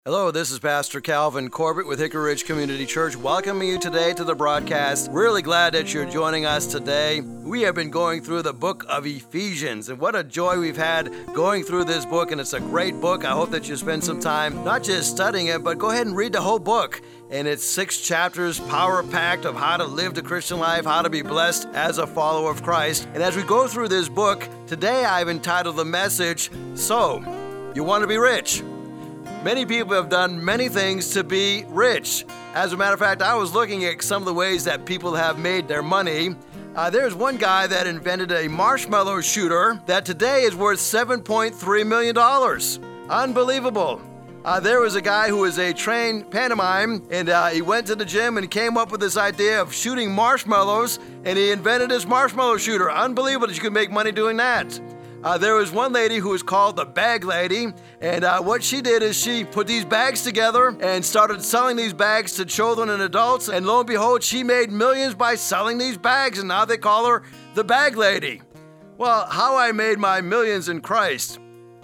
Hello, this is Pastor Calvin Corbett with Hickory Ridge Community Church, welcoming you today to the broadcast. Really glad that you're joining us today. We have been going through the book of Ephesians, and what a joy we've had going through this book, and it's a great book. I hope that you spend some time not just studying it, but go ahead and read the whole book. And it's 6 chapters, power-packed of how to live the Christian life, how to be blessed as a follower of Christ. And as we go through this book, today I've entitled the message, So, You Want to Be Rich? Many people have done many things to be rich. As a matter of fact, I was looking at some of the ways that people have made their money. There's one guy that invented a marshmallow shooter that today is worth $7.3 million. Unbelievable. There was a guy who was a trained pantomime, and he went to the gym and came up with this idea of shooting marshmallows, and he invented his marshmallow shooter. Unbelievable that you could make money doing that. There was one lady who was called the Bag Lady, and what she did is she put these bags together and started selling these bags to children and adults, and lo and behold, she made millions by selling these bags, and now they call her the Bag Lady. Well, how I made my millions in Christ.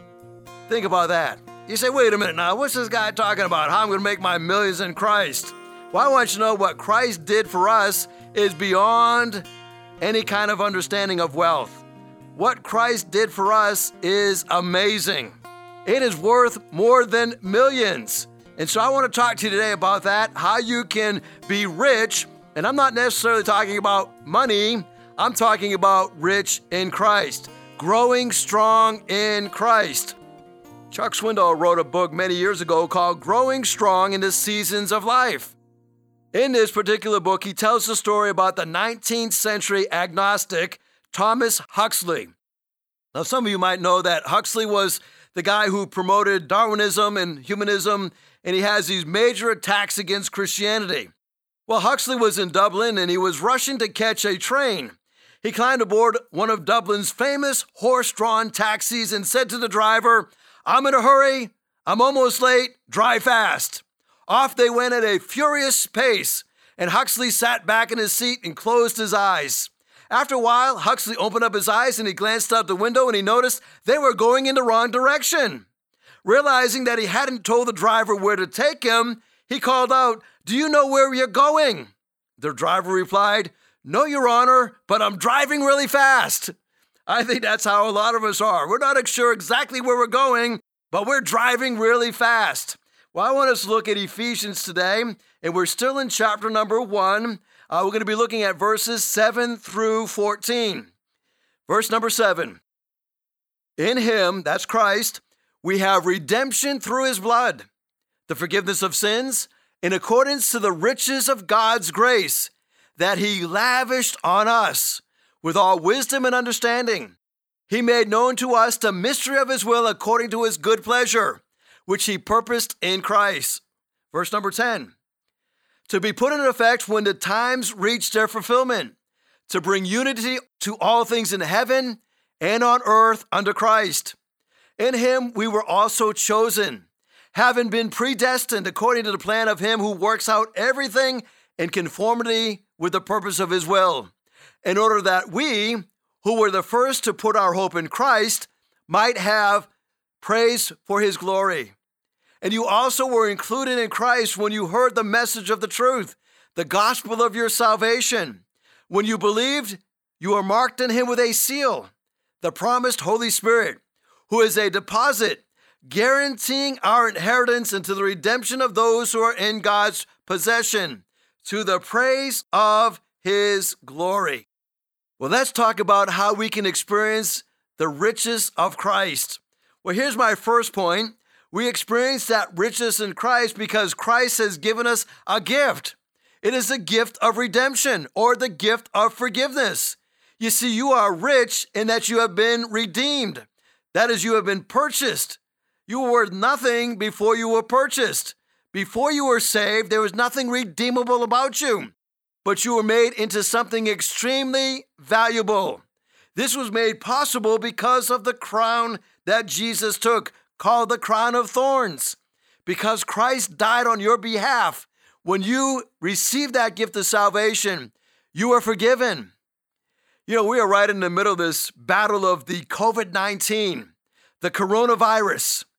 Think about that. You say, wait a minute now, what's this guy talking about? How I'm going to make my millions in Christ? Well, I want you to know what Christ did for us is beyond any kind of understanding of wealth. What Christ did for us is amazing. It is worth more than millions. And so I want to talk to you today about that, how you can be rich. And I'm not necessarily talking about money. I'm talking about rich in Christ, growing strong in Christ. Chuck Swindoll wrote a book many years ago called Growing Strong in the Seasons of Life. In this particular book, he tells the story about the 19th century agnostic Thomas Huxley. Now, some of you might know that Huxley was the guy who promoted Darwinism and humanism, and he has these major attacks against Christianity. Well, Huxley was in Dublin, and he was rushing to catch a train. He climbed aboard one of Dublin's famous horse-drawn taxis and said to the driver, "I'm in a hurry. I'm almost late. Drive fast." Off they went at a furious pace, and Huxley sat back in his seat and closed his eyes. After a while, Huxley opened up his eyes and he glanced out the window and he noticed they were going in the wrong direction. Realizing that he hadn't told the driver where to take him, he called out, "Do you know where you're going?" The driver replied, "No, Your Honor, but I'm driving really fast." I think that's how a lot of us are. We're not sure exactly where we're going, but we're driving really fast. Well, I want us to look at Ephesians today, and we're still in chapter number 1. We're going to be looking at verses 7 through 14. Verse number 7. In him, that's Christ, we have redemption through his blood, the forgiveness of sins, in accordance to the riches of God's grace, that he lavished on us with all wisdom and understanding. He made known to us the mystery of his will according to his good pleasure, which he purposed in Christ. Verse number 10. To be put into effect when the times reach their fulfillment, to bring unity to all things in heaven and on earth under Christ. In him we were also chosen, having been predestined according to the plan of him who works out everything in conformity with the purpose of his will, in order that we, who were the first to put our hope in Christ, might have praise for his glory. And you also were included in Christ when you heard the message of the truth, the gospel of your salvation. When you believed, you were marked in him with a seal, the promised Holy Spirit, who is a deposit, guaranteeing our inheritance into the redemption of those who are in God's possession, to the praise of his glory. Well, let's talk about how we can experience the riches of Christ. Well, here's my first point. We experience that richness in Christ because Christ has given us a gift. It is the gift of redemption or the gift of forgiveness. You see, you are rich in that you have been redeemed. That is, you have been purchased. You were worth nothing before you were purchased. Before you were saved, there was nothing redeemable about you, but you were made into something extremely valuable. This was made possible because of the crown that Jesus took, called the crown of thorns. Because Christ died on your behalf, when you received that gift of salvation, you are forgiven. You know, we are right in the middle of this battle of the COVID-19, the coronavirus.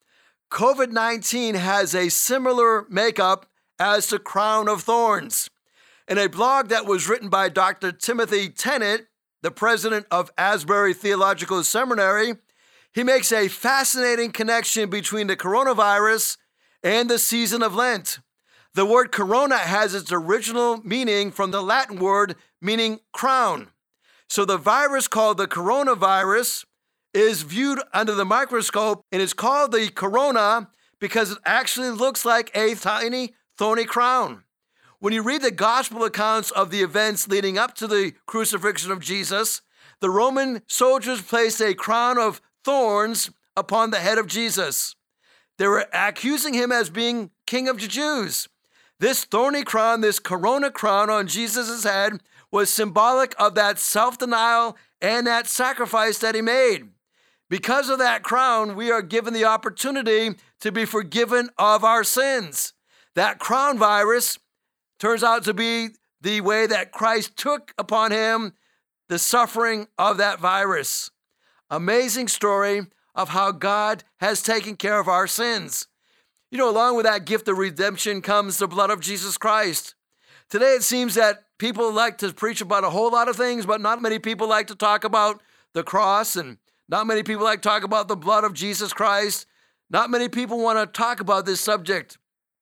COVID-19 has a similar makeup as the crown of thorns. In a blog that was written by Dr. Timothy Tennant, the president of Asbury Theological Seminary, he makes a fascinating connection between the coronavirus and the season of Lent. The word corona has its original meaning from the Latin word meaning crown. So the virus called the coronavirus is viewed under the microscope and is called the corona because it actually looks like a tiny, thorny crown. When you read the gospel accounts of the events leading up to the crucifixion of Jesus, the Roman soldiers placed a crown of thorns upon the head of Jesus. They were accusing him as being king of the Jews. This thorny crown, this corona crown on Jesus' head, was symbolic of that self-denial and that sacrifice that he made. Because of that crown, we are given the opportunity to be forgiven of our sins. That crown virus turns out to be the way that Christ took upon him the suffering of that virus. Amazing story of how God has taken care of our sins. You know, along with that gift of redemption comes the blood of Jesus Christ. Today it seems that people like to preach about a whole lot of things, but not many people like to talk about the cross, and not many people like to talk about the blood of Jesus Christ. Not many people want to talk about this subject.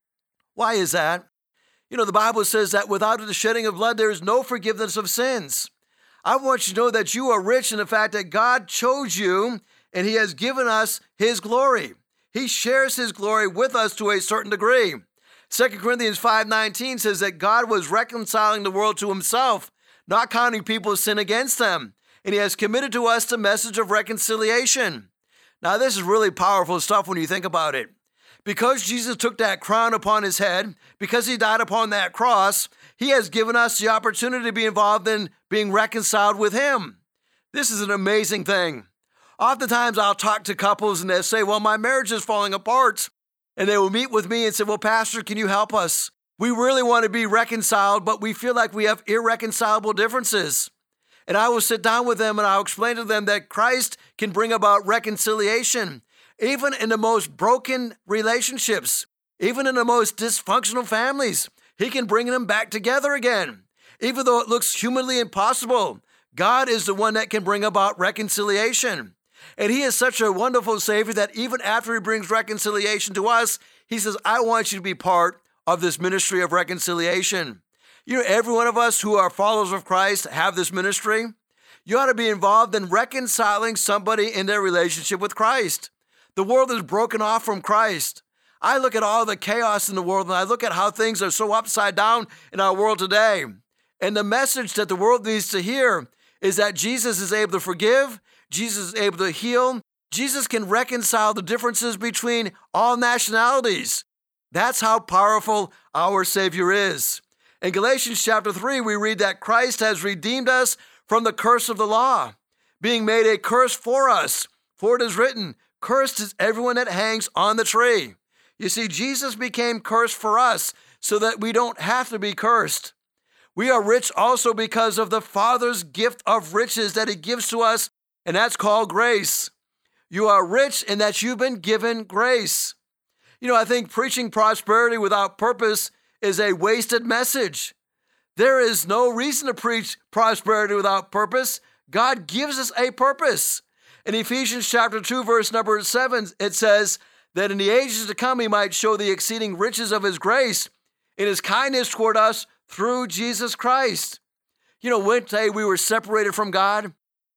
Why is that? You know, the Bible says that without the shedding of blood, there is no forgiveness of sins. I want you to know that you are rich in the fact that God chose you and he has given us his glory. He shares his glory with us to a certain degree. 2 Corinthians 5:19 says that God was reconciling the world to himself, not counting people's sin against them. And he has committed to us the message of reconciliation. Now, this is really powerful stuff when you think about it. Because Jesus took that crown upon his head, because he died upon that cross, he has given us the opportunity to be involved in being reconciled with him. This is an amazing thing. Oftentimes I'll talk to couples and they'll say, well, my marriage is falling apart. And they will meet with me and say, well, Pastor, can you help us? We really want to be reconciled, but we feel like we have irreconcilable differences. And I will sit down with them and I'll explain to them that Christ can bring about reconciliation. Even in the most broken relationships, even in the most dysfunctional families, he can bring them back together again. Even though it looks humanly impossible, God is the one that can bring about reconciliation. And he is such a wonderful Savior that even after he brings reconciliation to us, he says, I want you to be part of this ministry of reconciliation. You know, every one of us who are followers of Christ have this ministry. You ought to be involved in reconciling somebody in their relationship with Christ. The world is broken off from Christ. I look at all the chaos in the world and I look at how things are so upside down in our world today. And the message that the world needs to hear is that Jesus is able to forgive, Jesus is able to heal, Jesus can reconcile the differences between all nationalities. That's how powerful our Savior is. In Galatians chapter 3, we read that Christ has redeemed us from the curse of the law, being made a curse for us. For it is written, cursed is everyone that hangs on the tree. You see, Jesus became cursed for us so that we don't have to be cursed. We are rich also because of the Father's gift of riches that he gives to us, and that's called grace. You are rich in that you've been given grace. You know, I think preaching prosperity without purpose is a wasted message. There is no reason to preach prosperity without purpose. God gives us a purpose. In Ephesians chapter 2, verse number 7, it says that in the ages to come, he might show the exceeding riches of his grace in his kindness toward us through Jesus Christ. You know, one day we were separated from God.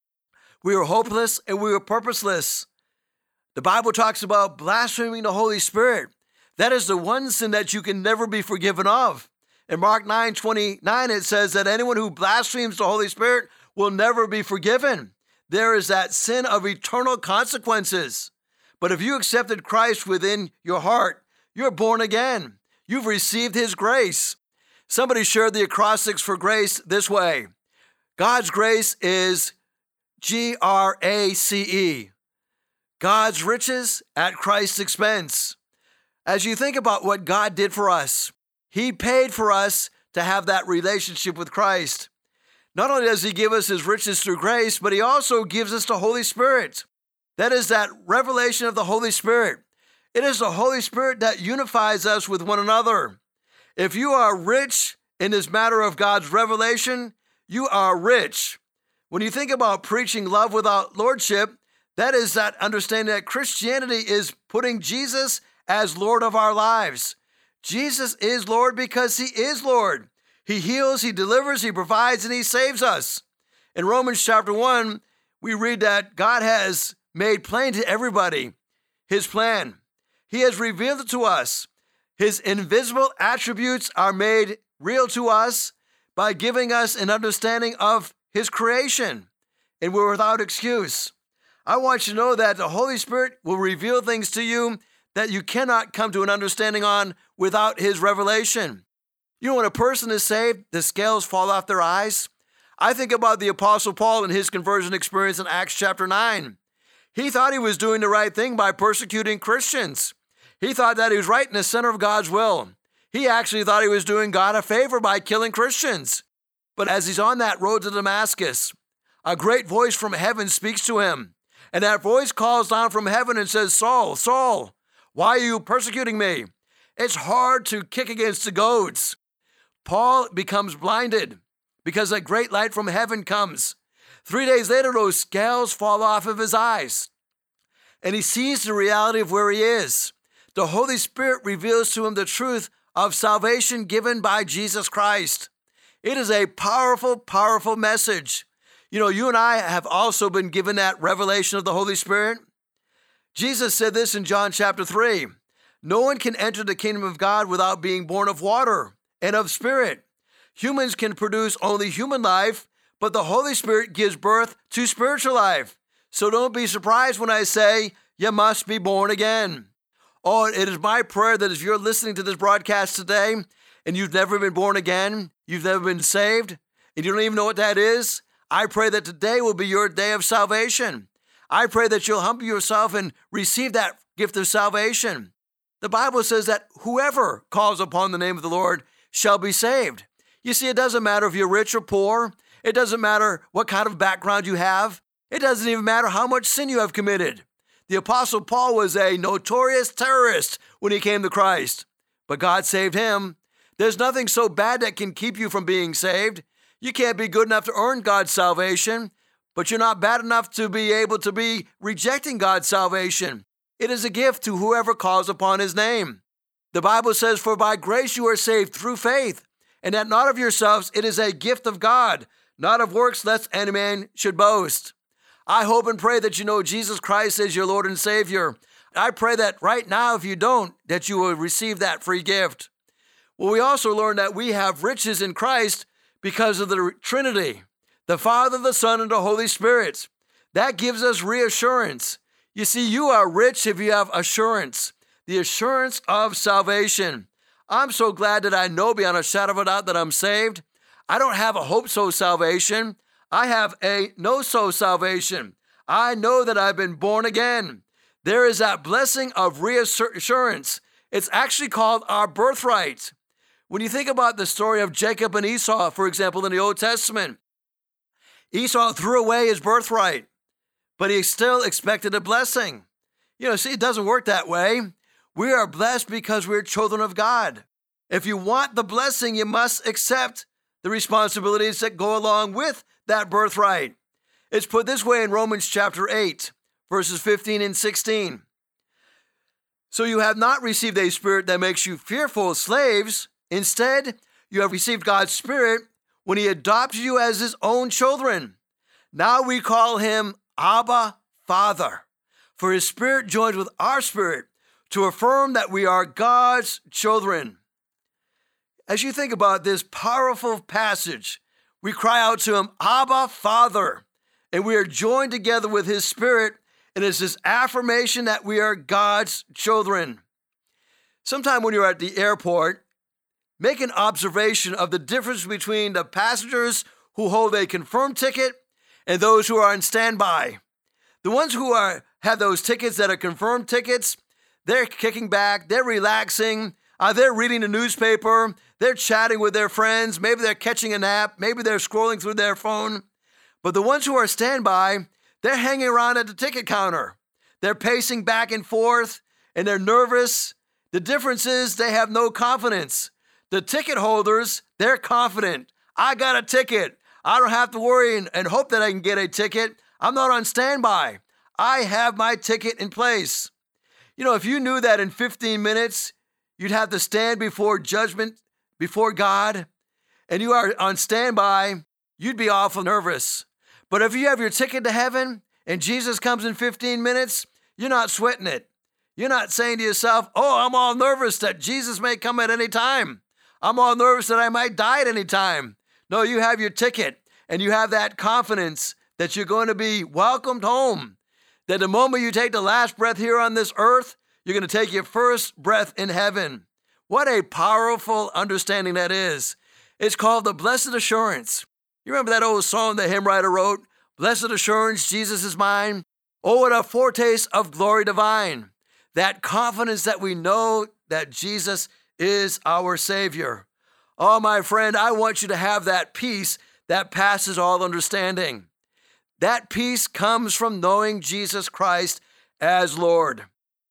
We were hopeless and we were purposeless. The Bible talks about blaspheming the Holy Spirit. That is the one sin that you can never be forgiven of. In Mark 9:29, it says that anyone who blasphemes the Holy Spirit will never be forgiven. There is that sin of eternal consequences. But if you accepted Christ within your heart, you're born again. You've received his grace. Somebody shared the acrostics for grace this way. God's grace is Grace. God's riches at Christ's expense. As you think about what God did for us, he paid for us to have that relationship with Christ. Not only does he give us his riches through grace, but he also gives us the Holy Spirit. That is that revelation of the Holy Spirit. It is the Holy Spirit that unifies us with one another. If you are rich in this matter of God's revelation, you are rich. When you think about preaching love without lordship, that is that understanding that Christianity is putting Jesus as Lord of our lives. Jesus is Lord because he is Lord. He heals, he delivers, he provides, and he saves us. In Romans chapter 1, we read that God has made plain to everybody his plan. He has revealed it to us. His invisible attributes are made real to us by giving us an understanding of his creation, and we're without excuse. I want you to know that the Holy Spirit will reveal things to you that you cannot come to an understanding on without his revelation. You know, when a person is saved, the scales fall off their eyes. I think about the Apostle Paul and his conversion experience in Acts chapter 9. He thought he was doing the right thing by persecuting Christians. He thought that he was right in the center of God's will. He actually thought he was doing God a favor by killing Christians. But as he's on that road to Damascus, a great voice from heaven speaks to him. And that voice calls down from heaven and says, Saul, Saul, why are you persecuting me? It's hard to kick against the goads. Paul becomes blinded because a great light from heaven comes. 3 days later, those scales fall off of his eyes, and he sees the reality of where he is. The Holy Spirit reveals to him the truth of salvation given by Jesus Christ. It is a powerful, powerful message. You know, you and I have also been given that revelation of the Holy Spirit. Jesus said this in John chapter 3. No one can enter the kingdom of God without being born of water and of spirit. Humans can produce only human life, but the Holy Spirit gives birth to spiritual life. So don't be surprised when I say you must be born again. Oh, it is my prayer that if you're listening to this broadcast today and you've never been born again, you've never been saved, and you don't even know what that is, I pray that today will be your day of salvation. I pray that you'll humble yourself and receive that gift of salvation. The Bible says that whoever calls upon the name of the Lord shall be saved. You see, it doesn't matter if you're rich or poor. It doesn't matter what kind of background you have. It doesn't even matter how much sin you have committed. The Apostle Paul was a notorious terrorist when he came to Christ, but God saved him. There's nothing so bad that can keep you from being saved. You can't be good enough to earn God's salvation, but you're not bad enough to be able to be rejecting God's salvation. It is a gift to whoever calls upon his name. The Bible says, for by grace you are saved through faith, and that not of yourselves, it is a gift of God, not of works, lest any man should boast. I hope and pray that you know Jesus Christ as your Lord and Savior. I pray that right now, if you don't, that you will receive that free gift. Well, we also learn that we have riches in Christ because of the Trinity, the Father, the Son, and the Holy Spirit. That gives us reassurance. You see, you are rich if you have assurance, the assurance of salvation. I'm so glad that I know beyond a shadow of a doubt that I'm saved. I don't have a hope-so salvation. I have a no-so salvation. I know that I've been born again. There is that blessing of reassurance. It's actually called our birthright. When you think about the story of Jacob and Esau, for example, in the Old Testament, Esau threw away his birthright, but he still expected a blessing. You know, see, it doesn't work that way. We are blessed because we're children of God. If you want the blessing, you must accept the responsibilities that go along with that birthright. It's put this way in Romans chapter 8, verses 15 and 16. So you have not received a spirit that makes you fearful slaves. Instead, you have received God's Spirit when he adopted you as his own children. Now we call him Abba, Father, for his Spirit joins with our spirit to affirm that we are God's children. As you think about this powerful passage, we cry out to him, Abba, Father, and we are joined together with his Spirit, and it's this affirmation that we are God's children. Sometime when you're at the airport, make an observation of the difference between the passengers who hold a confirmed ticket and those who are on standby. The ones who have those tickets that are confirmed tickets, they're kicking back, they're relaxing, they're reading the newspaper, they're chatting with their friends, maybe they're catching a nap, maybe they're scrolling through their phone. But the ones who are standby, they're hanging around at the ticket counter. They're pacing back and forth, and they're nervous. The difference is they have no confidence. The ticket holders, they're confident. I got a ticket. I don't have to worry and hope that I can get a ticket. I'm not on standby. I have my ticket in place. You know, if you knew that in 15 minutes, you'd have to stand before judgment, before God, and you are on standby, you'd be awful nervous. But if you have your ticket to heaven and Jesus comes in 15 minutes, you're not sweating it. You're not saying to yourself, oh, I'm all nervous that Jesus may come at any time. I'm all nervous that I might die at any time. No, you have your ticket and you have that confidence that you're going to be welcomed home. That the moment you take the last breath here on this earth, you're going to take your first breath in heaven. What a powerful understanding that is. It's called the Blessed Assurance. You remember that old song the hymn writer wrote? Blessed assurance, Jesus is mine. Oh, what a foretaste of glory divine. That confidence that we know that Jesus is our Savior. Oh, my friend, I want you to have that peace that passes all understanding. That peace comes from knowing Jesus Christ as Lord.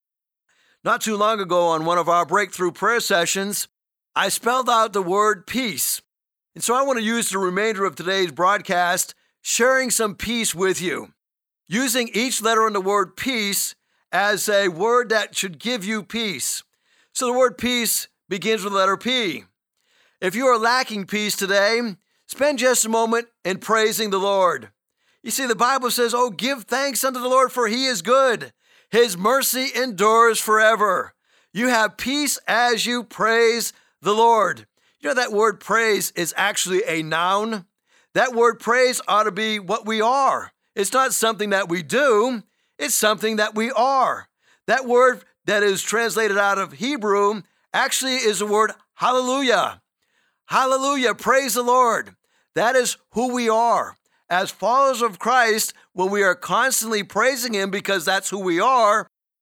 Not too long ago on one of our breakthrough prayer sessions, I spelled out the word peace. And so I want to use the remainder of today's broadcast sharing some peace with you, using each letter in the word peace as a word that should give you peace. So the word peace begins with the letter P. If you are lacking peace today, spend just a moment in praising the Lord. You see, the Bible says, oh, give thanks unto the Lord, for he is good. His mercy endures forever. You have peace as you praise the Lord. You know, that word praise is actually a noun. That word praise ought to be what we are. It's not something that we do. It's something that we are. That word that is translated out of Hebrew actually is the word hallelujah. Hallelujah. Praise the Lord. That is who we are. As followers of Christ, when we are constantly praising him because that's who we are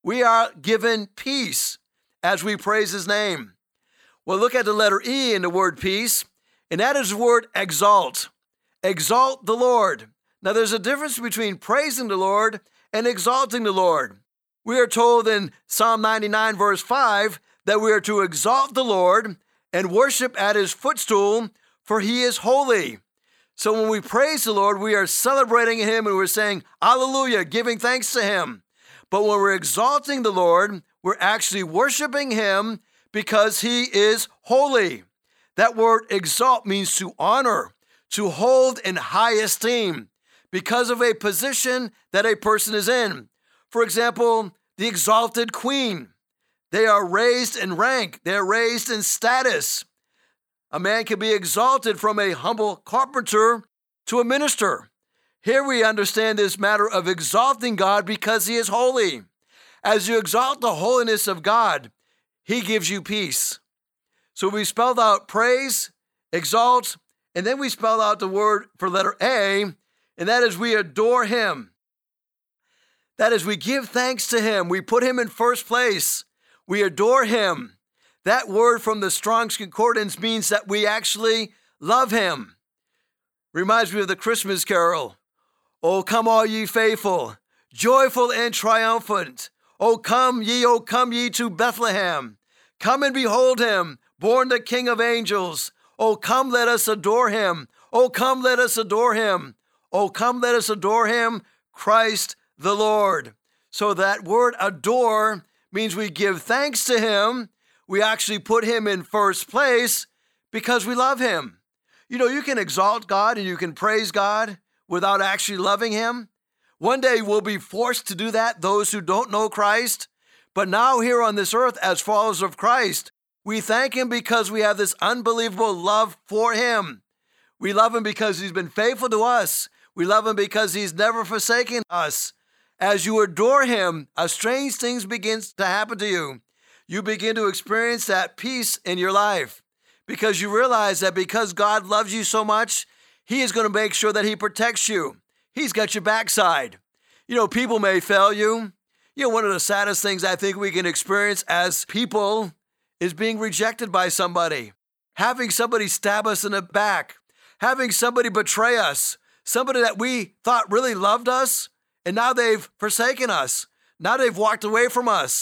given peace as we praise his name. Well, look at the letter E in the word peace, and that is the word exalt. Exalt the Lord. Now, there's a difference between praising the Lord and exalting the Lord. We are told in Psalm 99, verse 5, that we are to exalt the Lord and worship at his footstool, for he is holy. So when we praise the Lord, we are celebrating him and we're saying, hallelujah, giving thanks to him. But when we're exalting the Lord, we're actually worshiping him because he is holy. That word exalt means to honor, to hold in high esteem because of a position that a person is in. For example, the exalted queen. They are raised in rank. They're raised in status. A man can be exalted from a humble carpenter to a minister. Here we understand this matter of exalting God because he is holy. As you exalt the holiness of God, he gives you peace. So we spelled out praise, exalt, and then we spelled out the word for letter A, and that is we adore him. That is, we give thanks to him. We put him in first place. We adore him. That word from the Strong's Concordance means that we actually love him. Reminds me of the Christmas carol. Oh, come all ye faithful, joyful and triumphant. Oh, come ye to Bethlehem. Come and behold him, born the King of angels. Oh, come, let us adore him. Oh, come, let us adore him. Oh, come, let us adore him, Christ the Lord. So that word adore means we give thanks to him. We actually put him in first place because we love him. You know, you can exalt God and you can praise God without actually loving him. One day we'll be forced to do that, those who don't know Christ. But now here on this earth, as followers of Christ, we thank him because we have this unbelievable love for him. We love him because he's been faithful to us. We love him because he's never forsaken us. As you adore him, a strange thing begins to happen to you. You begin to experience that peace in your life because you realize that because God loves you so much, he is going to make sure that he protects you. He's got your backside. You know, people may fail you. You know, one of the saddest things I think we can experience as people is being rejected by somebody, having somebody stab us in the back, having somebody betray us, somebody that we thought really loved us, and now they've forsaken us. Now they've walked away from us.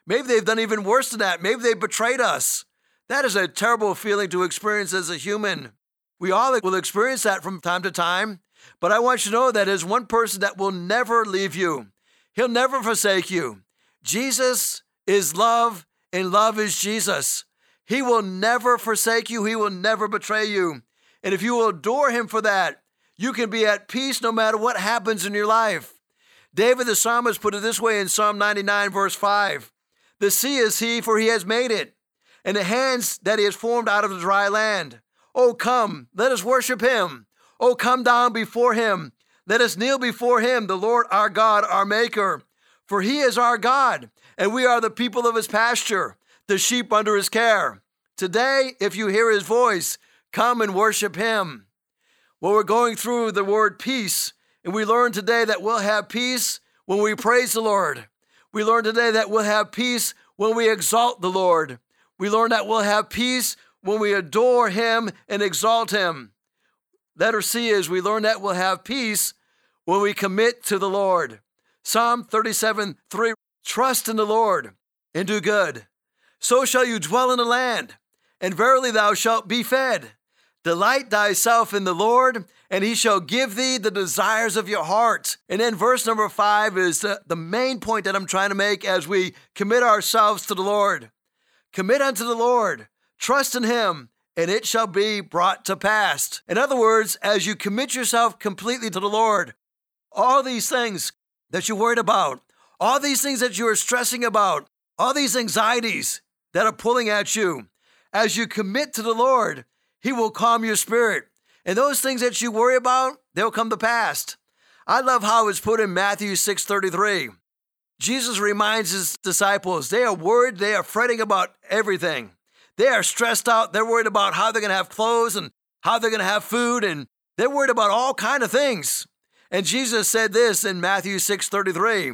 Maybe they've done even worse than that. Maybe they betrayed us. That is a terrible feeling to experience as a human. We all will experience that from time to time. But I want you to know that there's one person that will never leave you. He'll never forsake you. Jesus is love, and love is Jesus. He will never forsake you. He will never betray you. And if you will adore him for that, you can be at peace no matter what happens in your life. David the psalmist put it this way in Psalm 99, verse 5. The sea is he, for he has made it, and the hands that he has formed out of the dry land. Oh, come, let us worship him. Oh, come down before him. Let us kneel before him, the Lord our God, our maker. For he is our God, and we are the people of his pasture, the sheep under his care. Today, if you hear his voice, come and worship him. Well, we're going through the word peace, and we learned today that we'll have peace when we praise the Lord. We learned today that we'll have peace when we exalt the Lord. We learned that we'll have peace when we adore him and exalt him. Letter C is we learn that we'll have peace when we commit to the Lord. Psalm 37:3, trust in the Lord and do good. So shall you dwell in the land, and verily thou shalt be fed. Delight thyself in the Lord, and he shall give thee the desires of your heart. And then verse number 5 is the main point that I'm trying to make as we commit ourselves to the Lord. Commit unto the Lord, trust in him, and it shall be brought to pass. In other words, as you commit yourself completely to the Lord, all these things that you're worried about, all these things that you are stressing about, all these anxieties that are pulling at you, as you commit to the Lord, he will calm your spirit. And those things that you worry about, they'll come to pass. I love how it's put in Matthew 6:33. Jesus reminds his disciples, they are worried, they are fretting about everything. They are stressed out. They're worried about how they're going to have clothes and how they're going to have food, and they're worried about all kinds of things. And Jesus said this in Matthew 6:33,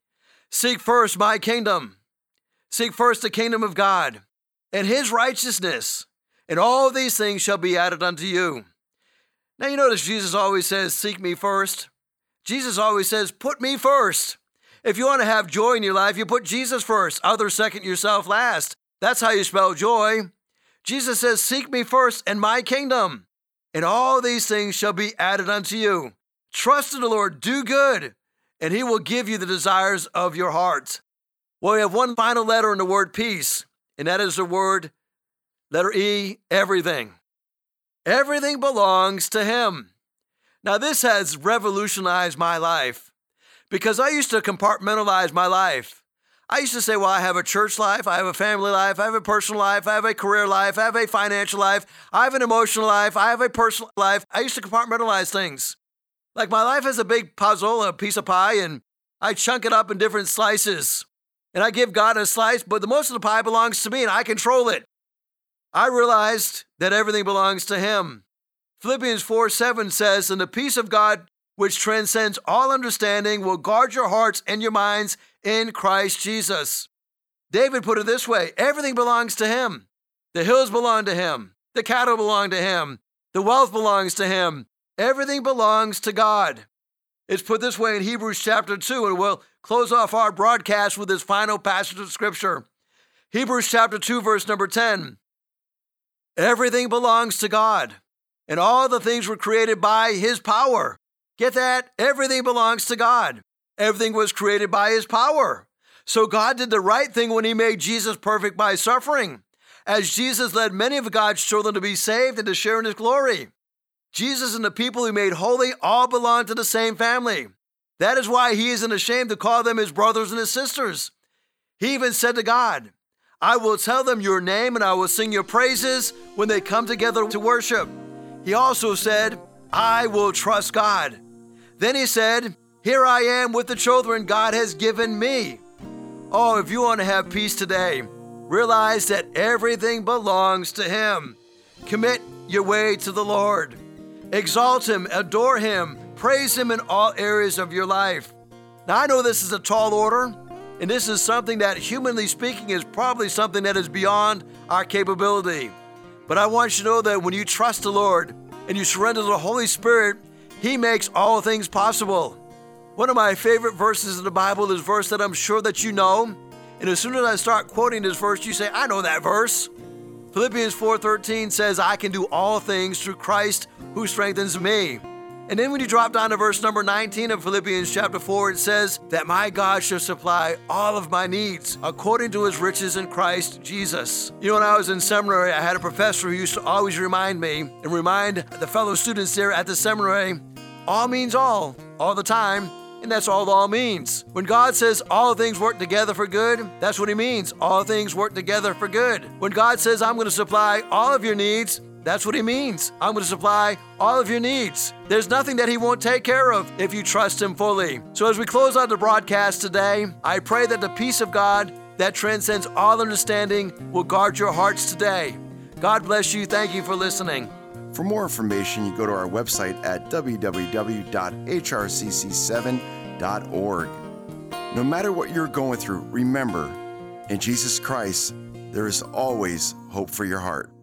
seek first my kingdom. Seek first the kingdom of God and his righteousness, and all these things shall be added unto you. Now you notice Jesus always says, seek me first. Jesus always says, put me first. If you want to have joy in your life, you put Jesus first, others second, yourself last. That's how you spell joy. Jesus says, seek me first and my kingdom, and all these things shall be added unto you. Trust in the Lord, do good, and he will give you the desires of your heart. Well, we have one final letter in the word peace, and that is the word, letter E, everything. Everything belongs to him. Now, this has revolutionized my life because I used to compartmentalize my life. I used to say, well, I have a church life, I have a family life, I have a personal life, I have a career life, I have a financial life, I have an emotional life, I have a personal life. I used to compartmentalize things. Like my life is a big puzzle, a piece of pie, and I chunk it up in different slices. And I give God a slice, but the most of the pie belongs to me, and I control it. I realized that everything belongs to him. Philippians 4:7 says, and the peace of God, which transcends all understanding, will guard your hearts and your minds in Christ Jesus. David put it this way, everything belongs to him. The hills belong to him. The cattle belong to him. The wealth belongs to him. Everything belongs to God. It's put this way in Hebrews chapter 2, and we'll close off our broadcast with this final passage of scripture. Hebrews chapter 2, verse number 10. Everything belongs to God, and all the things were created by his power. Get that? Everything belongs to God. Everything was created by his power. So God did the right thing when he made Jesus perfect by suffering, as Jesus led many of God's children to be saved and to share in his glory. Jesus and the people he made holy all belong to the same family. That is why he isn't ashamed to call them his brothers and his sisters. He even said to God, I will tell them your name and I will sing your praises when they come together to worship. He also said, I will trust God. Then he said, here I am with the children God has given me. Oh, if you want to have peace today, realize that everything belongs to him. Commit your way to the Lord. Exalt him, adore him, praise him in all areas of your life. Now, I know this is a tall order, and this is something that, humanly speaking, is probably something that is beyond our capability. But I want you to know that when you trust the Lord and you surrender to the Holy Spirit, he makes all things possible. One of my favorite verses in the Bible is a verse that I'm sure that you know. And as soon as I start quoting this verse, you say, I know that verse. Philippians 4:13 says, I can do all things through Christ who strengthens me. And then when you drop down to verse number 19 of Philippians chapter 4, it says that my God shall supply all of my needs according to his riches in Christ Jesus. You know, when I was in seminary, I had a professor who used to always remind me and remind the fellow students there at the seminary, all means all the time. And that's all means. When God says all things work together for good, that's what he means. All things work together for good. When God says I'm going to supply all of your needs, that's what he means. I'm going to supply all of your needs. There's nothing that he won't take care of if you trust him fully. So as we close out the broadcast today, I pray that the peace of God that transcends all understanding will guard your hearts today. God bless you. Thank you for listening. For more information, you go to our website at www.hrcc7.org. No matter what you're going through, remember, in Jesus Christ, there is always hope for your heart.